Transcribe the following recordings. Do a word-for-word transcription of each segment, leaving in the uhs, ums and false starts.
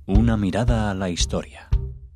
Una mirada a la historia.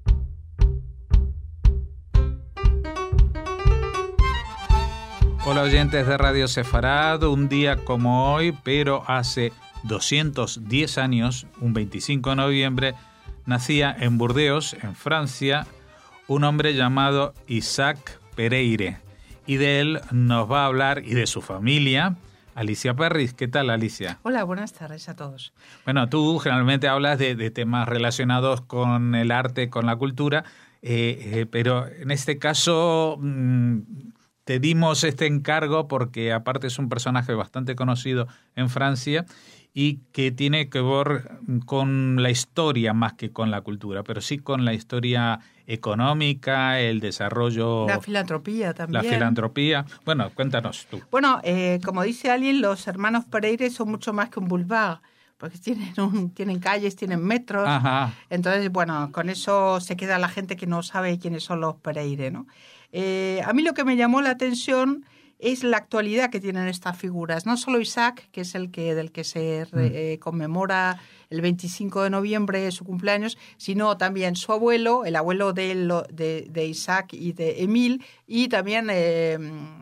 Hola oyentes de Radio Sefarad, un día como hoy, pero hace doscientos diez años, un veinticinco de noviembre, nacía en Burdeos, en Francia, un hombre llamado Isaac Pereire. Y de él nos va a hablar, y de su familia, Alicia Perris. ¿Qué tal, Alicia? Hola, buenas tardes a todos. Bueno, tú generalmente hablas de, de temas relacionados con el arte, con la cultura, eh, eh, pero en este caso mmm, te dimos este encargo porque aparte es un personaje bastante conocido en Francia y que tiene que ver con la historia más que con la cultura, pero sí con la historia económica, el desarrollo... La filantropía también. La filantropía. Bueno, cuéntanos tú. Bueno, eh, como dice alguien, los hermanos Pereire son mucho más que un boulevard, porque tienen, un, tienen calles, tienen metros. Ajá. Entonces, bueno, con eso se queda la gente que no sabe quiénes son los Pereire, ¿no? Eh, a mí lo que me llamó la atención es la actualidad que tienen estas figuras. No solo Isaac, que es el que del que se re, eh, conmemora el veinticinco de noviembre su cumpleaños, sino también su abuelo, el abuelo de, de, de Isaac y de Emile, y también... Eh,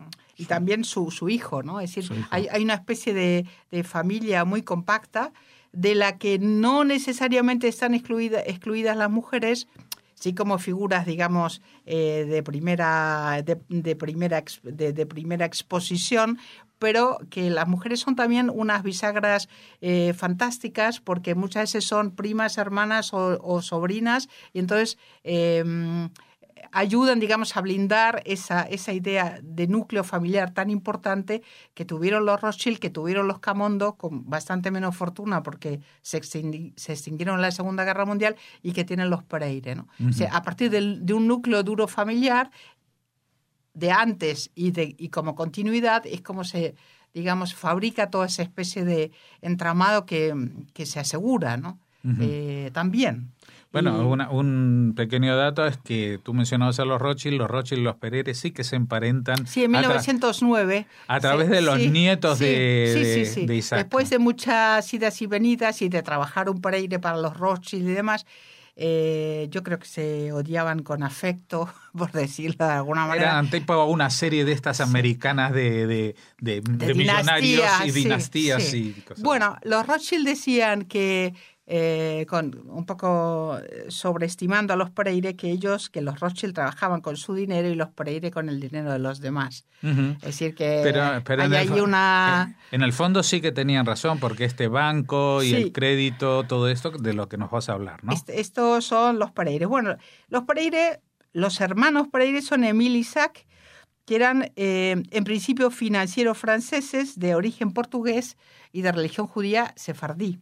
y también su, su hijo, ¿no? Es decir, hay, hay una especie de, de familia muy compacta de la que no necesariamente están excluida, excluidas las mujeres, sí como figuras, digamos, eh, de primera de, de primera de, de primera exposición, pero que las mujeres son también unas bisagras eh, fantásticas porque muchas veces son primas, hermanas o, o sobrinas, y entonces eh, ayudan, digamos, a blindar esa, esa idea de núcleo familiar tan importante que tuvieron los Rothschild, que tuvieron los Camondo, con bastante menos fortuna porque se, extingui, se extinguieron en la Segunda Guerra Mundial, y que tienen los Pereire, ¿no? Uh-huh. O sea, a partir de, de un núcleo duro familiar, de antes y, de, y como continuidad, es como se, digamos, fabrica toda esa especie de entramado que, que se asegura, ¿no? Uh-huh. Eh, también. Bueno, una, un pequeño dato es que tú mencionabas a los Rothschild, los Rothschild y los Pereire sí que se emparentan. Sí, en mil novecientos nueve. A, tra- a través sí, de los sí, nietos sí, de, sí, de, sí, sí. de Isaac. Después de muchas idas y venidas y de trabajar un Pereire para los Rothschild y demás, eh, yo creo que se odiaban con afecto, por decirlo de alguna manera. Eran tipo una serie de estas americanas de, de, de, de, de millonarios y dinastías. Sí, sí. Y cosas. Bueno, los Rothschild decían que Eh, con un poco sobreestimando a los Pereire, que ellos, que los Rothschild trabajaban con su dinero y los Pereire con el dinero de los demás. Uh-huh. Es decir, que pero, pero hay ahí una... En el fondo sí que tenían razón, porque este banco y sí. el crédito, todo esto de lo que nos vas a hablar, ¿no? Este, estos son los Pereire. Bueno, los Pereire, los hermanos Pereire son Emile y Isaac, que eran eh, en principio financieros franceses de origen portugués y de religión judía sefardí.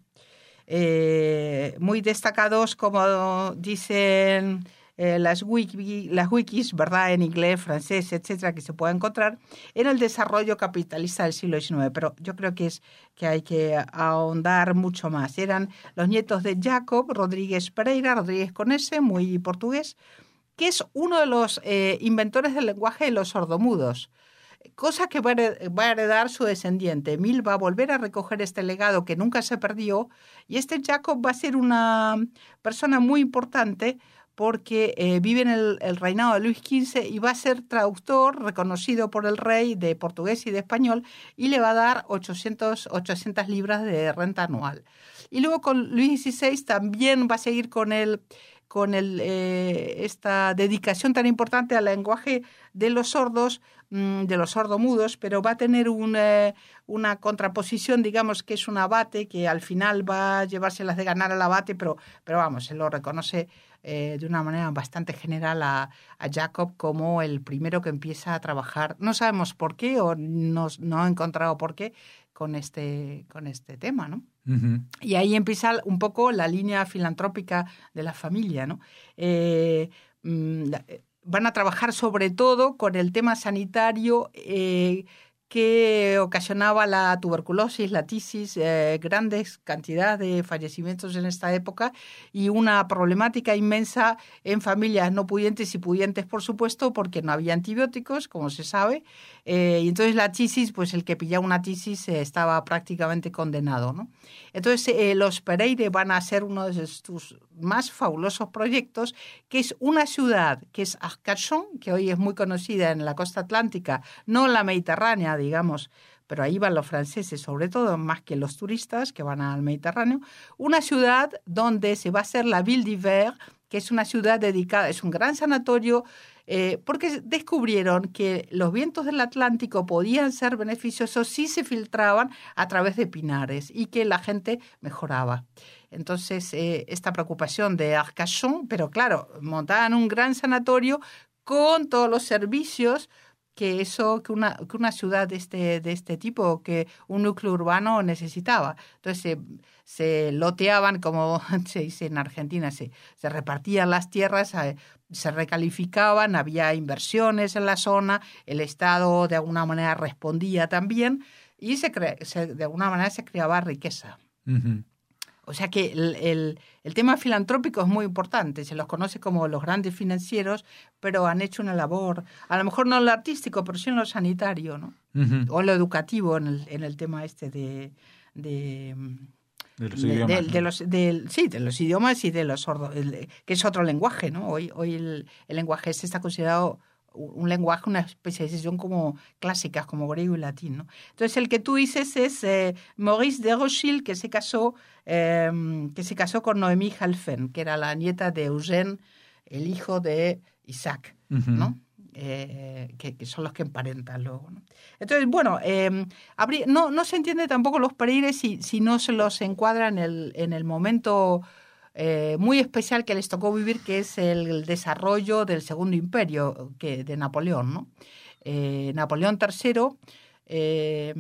Eh, muy destacados, como dicen eh, las, wiki, las wikis, ¿verdad?, en inglés, francés, etcétera, que se puede encontrar, en el desarrollo capitalista del siglo diecinueve. Pero yo creo que, es, que hay que ahondar mucho más. Eran los nietos de Jacob Rodríguez Pereira, Rodríguez con S, muy portugués, que es uno de los eh, inventores del lenguaje de los sordomudos. Cosa que va a heredar su descendiente. Emile va a volver a recoger este legado que nunca se perdió, y este Jacob va a ser una persona muy importante porque eh, vive en el, el reinado de Luis quince y va a ser traductor reconocido por el rey de portugués y de español, y le va a dar ochocientas libras de renta anual. Y luego con Luis dieciséis también va a seguir con el con el, eh, esta dedicación tan importante al lenguaje de los sordos, mmm, de los sordomudos, pero va a tener un, eh, una contraposición, digamos, que es un abate, que al final va a llevárselas de ganar al abate, pero, pero vamos, se lo reconoce eh, de una manera bastante general a, a Jacob como el primero que empieza a trabajar. No sabemos por qué, o no, no he encontrado por qué, con este, con este tema, ¿no? Uh-huh. Y ahí empieza un poco la línea filantrópica de la familia, ¿no? Eh, la, van a trabajar sobre todo con el tema sanitario eh, que ocasionaba la tuberculosis, la tisis, eh, grandes cantidades de fallecimientos en esta época, y una problemática inmensa en familias no pudientes y pudientes, por supuesto, porque no había antibióticos, como se sabe, Eh, y entonces la tisis, pues el que pillaba una tisis eh, estaba prácticamente condenado, ¿no? Entonces eh, los Pereire van a hacer uno de sus más fabulosos proyectos, que es una ciudad que es Arcachon, que hoy es muy conocida en la costa atlántica, no en la Mediterránea, digamos, pero ahí van los franceses, sobre todo, más que los turistas que van al Mediterráneo. Una ciudad donde se va a hacer la Ville d'Hiver, que es una ciudad dedicada, es un gran sanatorio, eh, porque descubrieron que los vientos del Atlántico podían ser beneficiosos si se filtraban a través de pinares y que la gente mejoraba. Entonces, eh, esta preocupación de Arcachon, pero claro, montaban un gran sanatorio con todos los servicios que eso que una, que una ciudad de este, de este tipo, que un núcleo urbano necesitaba. Entonces se, se loteaban, como se dice en Argentina, se, se repartían las tierras, se recalificaban, había inversiones en la zona, el Estado de alguna manera respondía también y se, cre, se de alguna manera se creaba riqueza. Uh-huh. O sea que el, el, el tema filantrópico es muy importante, se los conoce como los grandes financieros, pero han hecho una labor, a lo mejor no en lo artístico, pero sí en lo sanitario, ¿no? Uh-huh. O en lo educativo, en el, en el tema este de... de De los idiomas. De, de, de los, de, sí, de los idiomas y de los sordos, que es otro lenguaje, ¿no? Hoy, hoy el, el lenguaje este está considerado un lenguaje, una especialización como clásicas, como griego y latín, ¿no? Entonces, el que tú dices es eh, Maurice de Rothschild, que se casó, eh, que se casó con Noémie Halphen, que era la nieta de Eugène, el hijo de Isaac, uh-huh. ¿no? Eh, que, que son los que emparentan luego, ¿no? Entonces, bueno, eh, habría, no, no se entiende tampoco los Pereire si, si no se los encuadra en el, en el momento eh, muy especial que les tocó vivir, que es el, el desarrollo del Segundo Imperio que, de Napoleón, ¿no? Eh, Napoleón tercero, eh,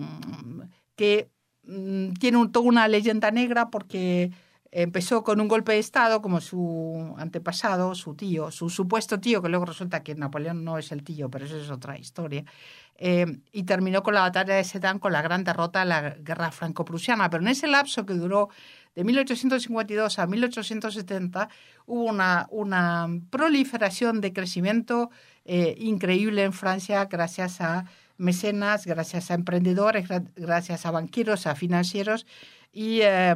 que mm, tiene un, toda una leyenda negra porque empezó con un golpe de Estado como su antepasado, su tío, su supuesto tío, que luego resulta que Napoleón no es el tío, pero eso es otra historia, eh, y terminó con la batalla de Sedan, con la gran derrota de la guerra franco-prusiana. Pero en ese lapso que duró de mil ochocientos cincuenta y dos a mil ochocientos setenta hubo una, una proliferación de crecimiento eh, increíble en Francia gracias a mecenas, gracias a emprendedores, gracias a banqueros, a financieros y... Eh,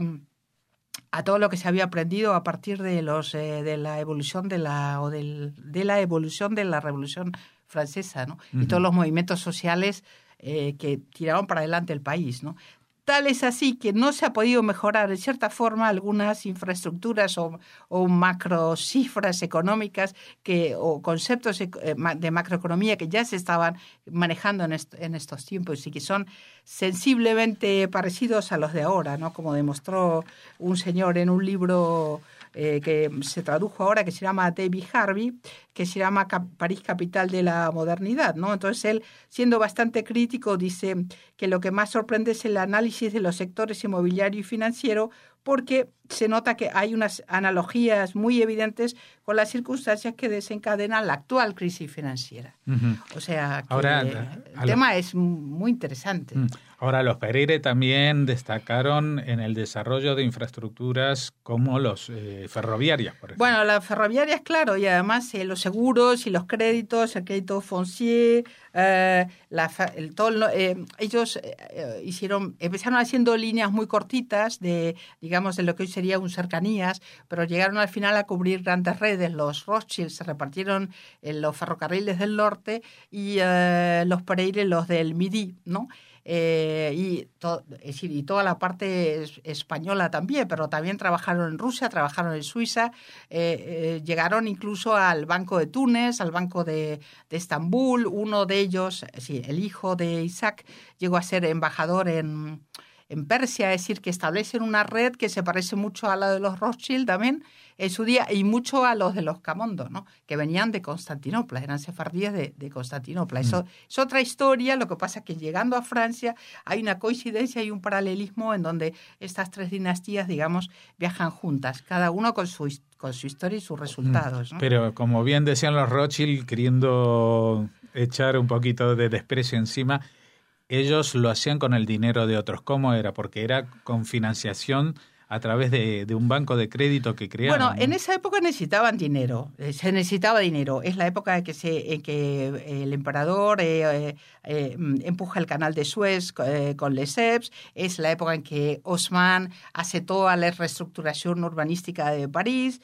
a todo lo que se había aprendido a partir de los eh, de la evolución de la o del, de la evolución de la Revolución Francesa, ¿no? Uh-huh. Y todos los movimientos sociales eh, que tiraron para adelante el país, ¿no? Tal es así que no se ha podido mejorar, en cierta forma, algunas infraestructuras o, o macro cifras económicas que, o conceptos de macroeconomía que ya se estaban manejando en, est- en estos tiempos y que son sensiblemente parecidos a los de ahora, ¿no? Como demostró un señor en un libro eh, que se tradujo ahora, que se llama David Harvey, que se llama Cap- París, capital de la modernidad, ¿no? Entonces él, siendo bastante crítico, dice que lo que más sorprende es el análisis de los sectores inmobiliario y financiero, porque se nota que hay unas analogías muy evidentes con las circunstancias que desencadenan la actual crisis financiera. Uh-huh. O sea, que Ahora, el tema lo... es muy interesante. Ahora, los Pereire también destacaron en el desarrollo de infraestructuras como los eh, ferroviarias, por ejemplo. Bueno, las ferroviarias, claro, y además eh, los seguros y los créditos, el crédito foncier, eh, la, el, todo, eh, ellos eh, hicieron, empezaron haciendo líneas muy cortitas de, digamos, de lo que hoy sería un cercanías, pero llegaron al final a cubrir grandes redes. Los Rothschild se repartieron en los ferrocarriles del norte y eh, los Pereire los del Midi, ¿no? Eh, y, to, es decir, y toda la parte es, española también, pero también trabajaron en Rusia, trabajaron en Suiza, eh, eh, llegaron incluso al Banco de Túnez, al Banco de, de Estambul. Uno de ellos, sí, el hijo de Isaac, llegó a ser embajador en, en Persia, es decir, que establecen una red que se parece mucho a la de los Rothschild también en su día y mucho a los de los Camondo, ¿no? Que venían de Constantinopla, eran sefardíes de, de Constantinopla. Mm. Eso es otra historia, lo que pasa es que llegando a Francia hay una coincidencia y un paralelismo en donde estas tres dinastías, digamos, viajan juntas, cada uno con su, con su historia y sus resultados, ¿no? Pero como bien decían los Rothschild, queriendo echar un poquito de desprecio encima, ellos lo hacían con el dinero de otros. ¿Cómo era? Porque era con financiación a través de, de un banco de crédito que crearon. Bueno, ¿no? en esa época necesitaban dinero, se necesitaba dinero. Es la época en que, se, en que el emperador eh, eh, empuja el canal de Suez eh, con Lesseps, es la época en que Haussmann hace toda la reestructuración urbanística de París,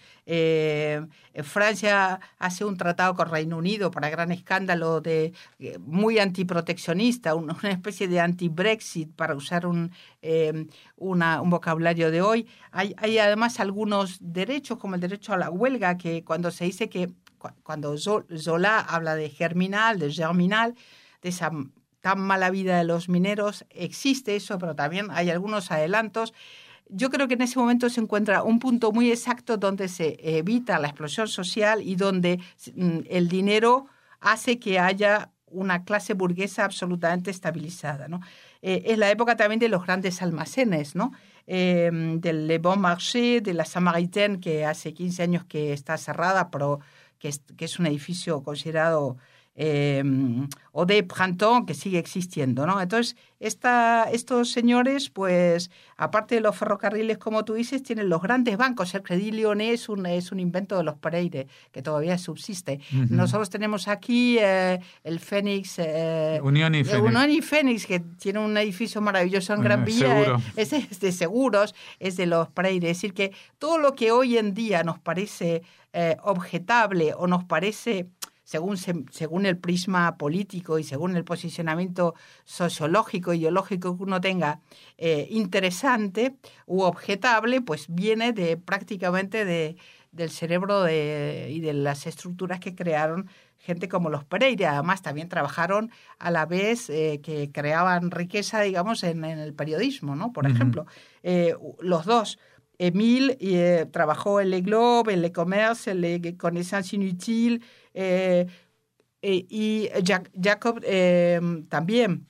eh, Francia hace un tratado con Reino Unido para gran escándalo, de muy antiproteccionista, una especie de anti-Brexit, para usar un, eh, una, un vocabulario de hoy. Hay, hay además algunos derechos, como el derecho a la huelga, que cuando se dice que, cuando Zola habla de germinal, de germinal, de esa tan mala vida de los mineros, existe eso, pero también hay algunos adelantos. Yo creo que en ese momento se encuentra un punto muy exacto donde se evita la explosión social y donde el dinero hace que haya una clase burguesa absolutamente estabilizada, ¿no? Eh, es la época también de los grandes almacenes, ¿no? Eh, del Le Bon Marché, de la Samaritaine, que hace quince años que está cerrada, pero que es, que es un edificio considerado eh, o de Printemps, que sigue existiendo, ¿no? Entonces, esta, estos señores, pues, aparte de los ferrocarriles, como tú dices, tienen los grandes bancos. El Crédit Lyonnais es un, es un invento de los Pereire, que todavía subsiste. Uh-huh. Nosotros tenemos aquí eh, el Fénix, eh, Unión y Fénix. Unión y Fénix, que tiene un edificio maravilloso en Gran Vía. Eh, es, es de seguros, es de los Pereire. Es decir, que todo lo que hoy en día nos parece eh, objetable o nos parece... Según, según el prisma político y según el posicionamiento sociológico, ideológico que uno tenga, eh, interesante u objetable, pues viene de prácticamente de, del cerebro de, y de las estructuras que crearon gente como los Pereire. Además, también trabajaron a la vez eh, que creaban riqueza, digamos, en, en el periodismo, ¿no? Por uh-huh. ejemplo, eh, los dos. Émile eh, trabajó en Le Globe, en Le Commerce, en Le Connaissances Inutiles, eh, eh, y Jac- Jacob eh, también.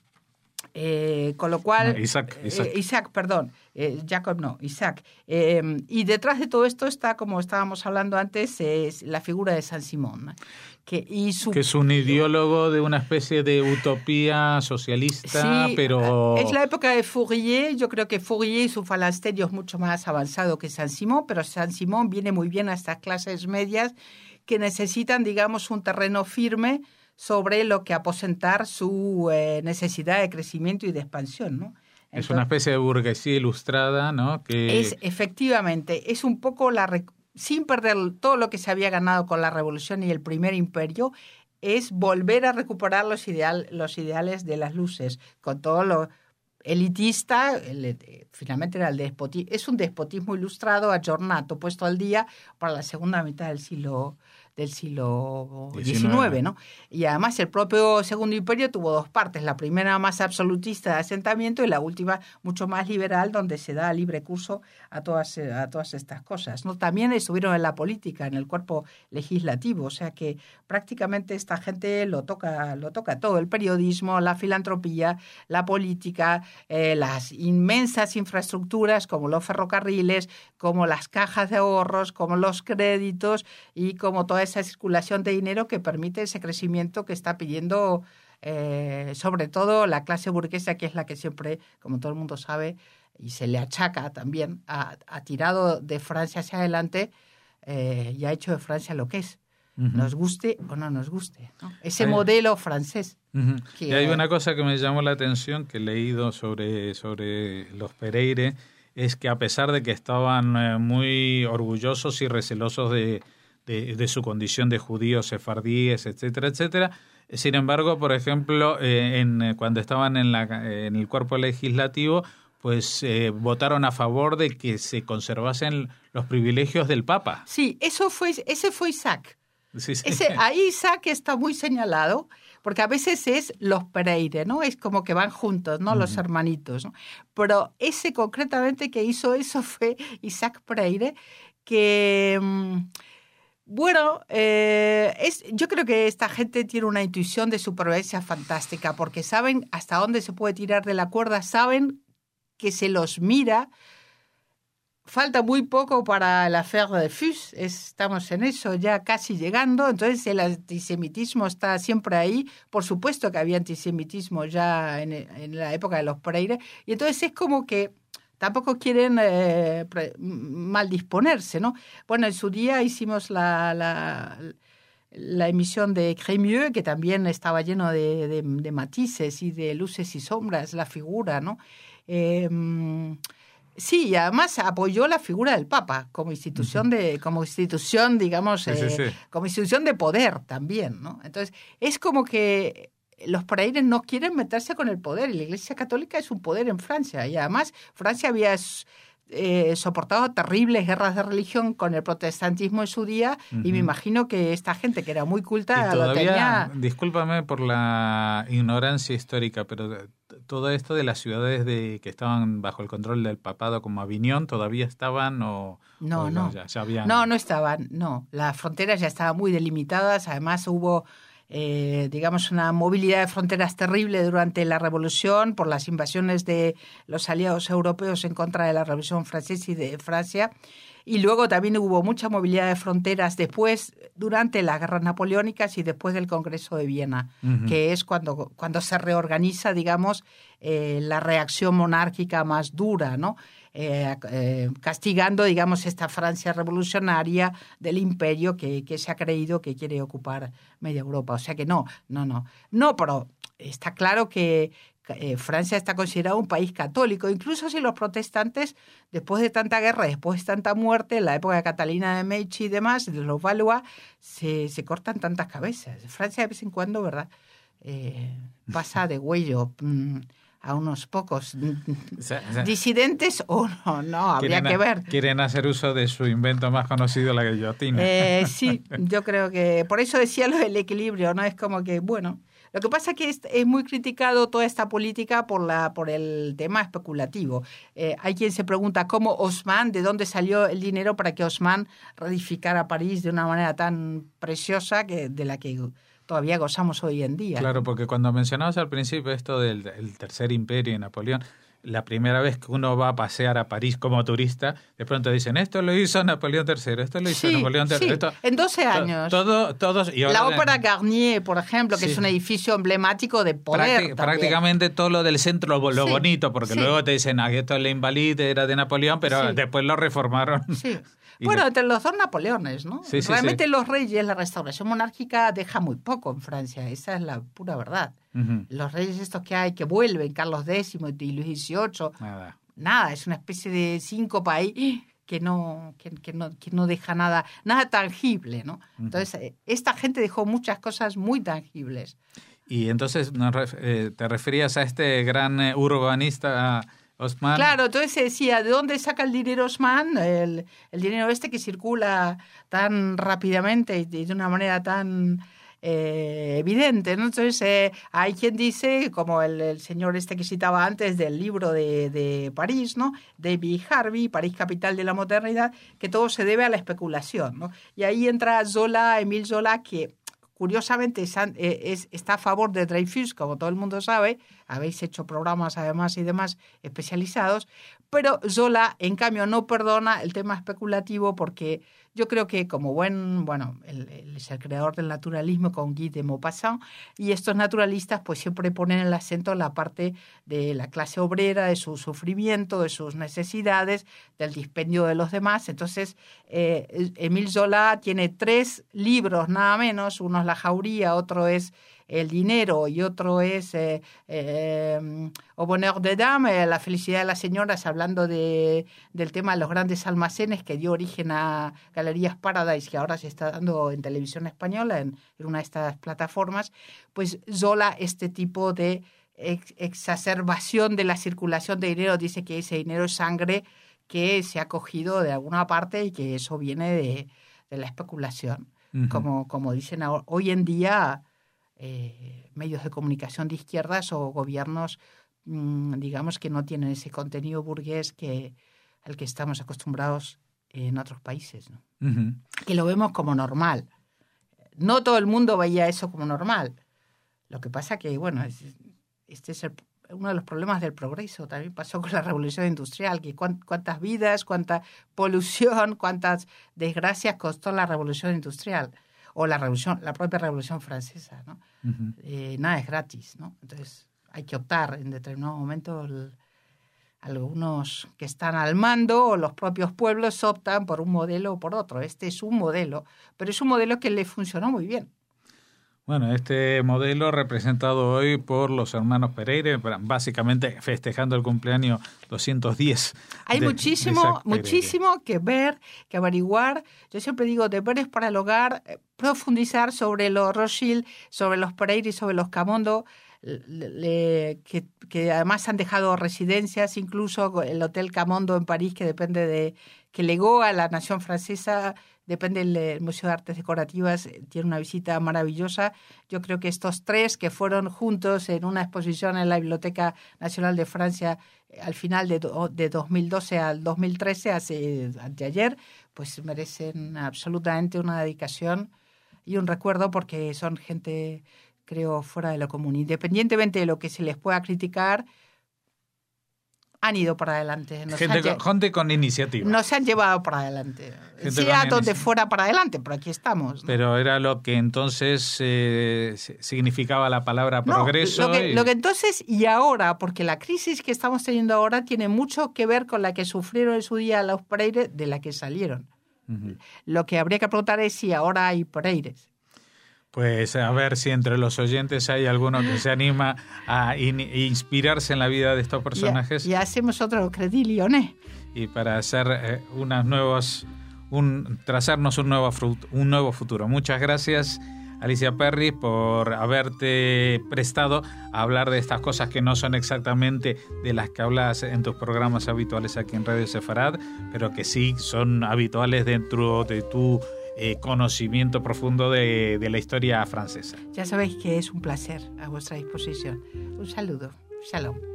Eh, con lo cual... No, Isaac, Isaac. Eh, Isaac, perdón. Eh, Jacob no, Isaac. Eh, y detrás de todo esto está, como estábamos hablando antes, es la figura de Saint-Simon, ¿no? Que, y su, que es un ideólogo de una especie de utopía socialista, sí, pero... Es la época de Fourier. Yo creo que Fourier y su falansterio es mucho más avanzado que Saint-Simon, pero Saint-Simon viene muy bien a estas clases medias que necesitan, digamos, un terreno firme sobre lo que aposentar su eh, necesidad de crecimiento y de expansión, ¿no? Entonces, es una especie de burguesía ilustrada, ¿no? Que... Es, efectivamente, es un poco la... sin perder todo lo que se había ganado con la Revolución y el Primer Imperio, es volver a recuperar los, ideal, los ideales de las luces, con todo lo elitista, el, finalmente era el despotismo, es un despotismo ilustrado, aggiornato, puesto al día para la segunda mitad del siglo del siglo diecinueve, ¿no? Y además el propio Segundo Imperio tuvo dos partes, la primera más absolutista de asentamiento y la última mucho más liberal, donde se da libre curso a todas, a todas estas cosas, ¿no? También estuvieron en la política, en el cuerpo legislativo, o sea que prácticamente esta gente lo toca, lo toca todo, el periodismo, la filantropía, la política, eh, las inmensas infraestructuras como los ferrocarriles, como las cajas de ahorros, como los créditos y como toda esa circulación de dinero que permite ese crecimiento que está pidiendo eh, sobre todo la clase burguesa, que es la que siempre, como todo el mundo sabe, y se le achaca también, ha, ha tirado de Francia hacia adelante eh, y ha hecho de Francia lo que es. Uh-huh. Nos guste o no nos guste, ¿no? Ese hay, modelo francés. Uh-huh. Que, y hay una cosa que me llamó la atención, que he leído sobre, sobre los Pereire, es que a pesar de que estaban eh, muy orgullosos y recelosos de De, de su condición de judíos sefardíes, etcétera, etcétera. Sin embargo, por ejemplo, eh, en, cuando estaban en, la, en el cuerpo legislativo, pues eh, votaron a favor de que se conservasen los privilegios del Papa. Sí, eso fue, ese fue Isaac. Sí, sí. Ese, ahí Isaac está muy señalado, porque a veces es los Pereire, ¿no? Es como que van juntos, ¿no? Uh-huh. Los hermanitos, ¿no? Pero ese concretamente que hizo eso fue Isaac Pereire, que... Mmm, Bueno, eh, es, yo creo que esta gente tiene una intuición de supervivencia fantástica porque saben hasta dónde se puede tirar de la cuerda, saben que se los mira. Falta muy poco para el affaire de Fus, estamos en eso ya casi llegando, entonces el antisemitismo está siempre ahí. Por supuesto que había antisemitismo ya en, en la época de los Pereire, y entonces es como que tampoco quieren eh, pre, mal disponerse, ¿no? Bueno, en su día hicimos la, la, la emisión de Crémieux, que también estaba lleno de, de, de matices y de luces y sombras, la figura, ¿no? Eh, Sí, y además apoyó la figura del Papa como institución de, como institución, digamos, sí, sí, eh, sí. como institución de poder también, ¿no? Entonces, es como que los praeires no quieren meterse con el poder, y la Iglesia Católica es un poder en Francia, y además Francia había eh, soportado terribles guerras de religión con el protestantismo en su día, uh-huh. y me imagino que esta gente que era muy culta y todavía, lo tenía... Discúlpame por la ignorancia histórica, pero todo esto de las ciudades de que estaban bajo el control del papado como Aviñón, ¿todavía estaban o...? No, o no. Ya, ya habían... no, no estaban, no. Las fronteras ya estaban muy delimitadas, además hubo... Eh, digamos, una movilidad de fronteras terrible durante la Revolución por las invasiones de los aliados europeos en contra de la Revolución Francesa y de Francia. Y luego también hubo mucha movilidad de fronteras después, durante las guerras napoleónicas y después del Congreso de Viena, uh-huh. que es cuando, cuando se reorganiza, digamos, eh, la reacción monárquica más dura, ¿no? Eh, eh, castigando, digamos, esta Francia revolucionaria del imperio que, que se ha creído que quiere ocupar media Europa. O sea que no, no, no. No, pero está claro que eh, Francia está considerado un país católico, incluso si los protestantes, después de tanta guerra, después de tanta muerte, en la época de Catalina de Medici y demás, de los Valois, se, se cortan tantas cabezas. Francia de vez en cuando, ¿verdad?, eh, pasa de huello mmm, a unos pocos o sea, o sea, disidentes o no, no, habría que ver. Quieren hacer uso de su invento más conocido, la guillotina. Eh, sí, yo creo que, por eso decía lo del equilibrio, ¿no? Es como que, bueno, lo que pasa es que es, es muy criticado toda esta política por, la, por el tema especulativo. Eh, hay quien se pregunta cómo Haussmann, de dónde salió el dinero para que Haussmann reedificara París de una manera tan preciosa que de la que todavía gozamos hoy en día. Claro, porque cuando mencionabas al principio esto del el tercer imperio y Napoleón, la primera vez que uno va a pasear a París como turista, de pronto dicen, esto lo hizo Napoleón tercero, esto lo hizo sí, Napoleón tercero. Sí, esto, en doce años. Todo, todos, y la Ópera Garnier, por ejemplo, que sí. es un edificio emblemático de poder. Prácti- prácticamente todo lo del centro, lo, lo sí, bonito, porque sí. luego te dicen, ah, esto es la Invalide, era de Napoleón, pero sí. después lo reformaron. Sí. Bueno, entre los dos Napoleones, ¿no? Sí, sí, Realmente sí. los reyes, la restauración monárquica deja muy poco en Francia, esa es la pura verdad. Uh-huh. Los reyes estos que hay, que vuelven, Carlos décimo y Luis dieciocho, nada, nada es una especie de síncopa que no, que, que no, que no deja nada, nada tangible, ¿no? Uh-huh. Entonces, esta gente dejó muchas cosas muy tangibles. Y entonces eh, te referías a este gran eh, urbanista... Haussmann. Claro, entonces se decía, ¿de dónde saca el dinero Haussmann? El, el dinero este que circula tan rápidamente y de una manera tan eh, evidente, ¿no? Entonces eh, hay quien dice, como el, el señor este que citaba antes del libro de, de París, ¿no? David Harvey, París capital de la modernidad, que todo se debe a la especulación, ¿no? Y ahí entra Zola, Émile Zola, que curiosamente es, es, está a favor de Dreyfus, como todo el mundo sabe, habéis hecho programas además y demás especializados, pero Zola, en cambio, no perdona el tema especulativo porque yo creo que como buen, bueno, él, él es el creador del naturalismo con Guy de Maupassant, y estos naturalistas pues siempre ponen el acento en la parte de la clase obrera, de su sufrimiento, de sus necesidades, del dispendio de los demás. Entonces, eh, Émile Zola tiene tres libros nada menos, uno es La Jauría, otro es El dinero y otro es eh, eh, Au bonheur des dames, eh, La felicidad de las señoras, hablando de, del tema de los grandes almacenes que dio origen a Galerías Paradise, que ahora se está dando en televisión española, en, en una de estas plataformas. Pues Zola, este tipo de ex, exacerbación de la circulación de dinero, dice que ese dinero es sangre que se ha cogido de alguna parte y que eso viene de, de la especulación. Uh-huh. Como, como dicen ahora, hoy en día... Eh, medios de comunicación de izquierdas o gobiernos, mmm, digamos, que no tienen ese contenido burgués que, al que estamos acostumbrados en otros países, ¿no? Uh-huh. Que lo vemos como normal. No todo el mundo veía eso como normal. Lo que pasa que, bueno, es, este es el, uno de los problemas del progreso. También pasó con la revolución industrial, que cuán, cuántas vidas, cuánta polución, cuántas desgracias costó la revolución industrial. O la revolución, la propia Revolución Francesa, ¿no? Uh-huh. Eh, nada es gratis, ¿no? Entonces hay que optar en determinado momento el, algunos que están al mando o los propios pueblos optan por un modelo o por otro. Este es un modelo, pero es un modelo que le funcionó muy bien. Bueno, este modelo representado hoy por los hermanos Pereire, básicamente festejando el cumpleaños doscientos diez. Hay de, muchísimo, de muchísimo que ver, que averiguar. Yo siempre digo, deberes para el hogar, profundizar sobre los Rothschild, sobre los Pereire y sobre los Camondo, le, que, que además han dejado residencias, incluso el Hotel Camondo en París, que depende de, que legó a la nación francesa, depende del Museo de Artes Decorativas, tiene una visita maravillosa. Yo creo que estos tres que fueron juntos en una exposición en la Biblioteca Nacional de Francia al final de, de dos mil doce al dos mil trece, hace, anteayer, pues merecen absolutamente una dedicación y un recuerdo porque son gente, creo, fuera de lo común. Independientemente de lo que se les pueda criticar, han ido para adelante. Nos gente, han, con, gente con iniciativa. Nos han llevado para adelante. Sea donde fuera para adelante, pero aquí estamos, ¿no? Pero era lo que entonces eh, significaba la palabra no, progreso. Lo que, y... lo que entonces y ahora, porque la crisis que estamos teniendo ahora tiene mucho que ver con la que sufrieron en su día los Pereire, de la que salieron. Uh-huh. Lo que habría que preguntar es si ahora hay Pereires. Pues a ver si entre los oyentes hay alguno que se anima a in- inspirarse en la vida de estos personajes. Y, y hacemos otro Crédit Lyonnais. Y para hacer eh, unas nuevas, un, trazarnos un nuevo, frut- un nuevo futuro. Muchas gracias, Alicia Perry, por haberte prestado a hablar de estas cosas que no son exactamente de las que hablas en tus programas habituales aquí en Radio Sefarad, pero que sí son habituales dentro de tu Eh, conocimiento profundo de, de la historia francesa. Ya sabéis que es un placer, a vuestra disposición. Un saludo. Shalom.